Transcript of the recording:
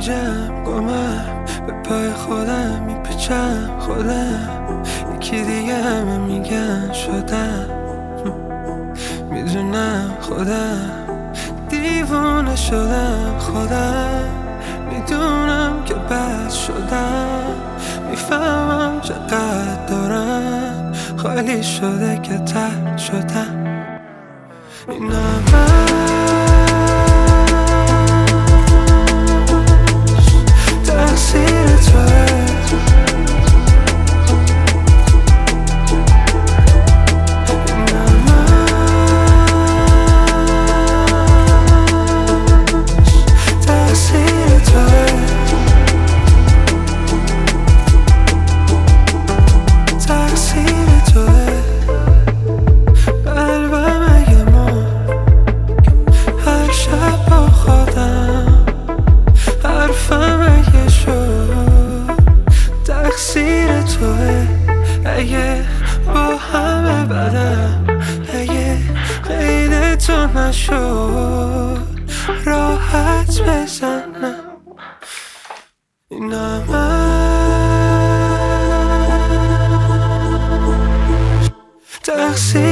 گیجم گمم به پای خودم میپیچم خودم یکی دیگه همه میگن شدم میدونم خودم دیوونه شدم خودم میدونم که بد شدم میفهمم چقدر دارم خالی شده که ترد شدم اینم تقصیر توه تقصیر توه اگه با همه بدم اگه غیر تو نشد راحت بزنم اینم تقصیر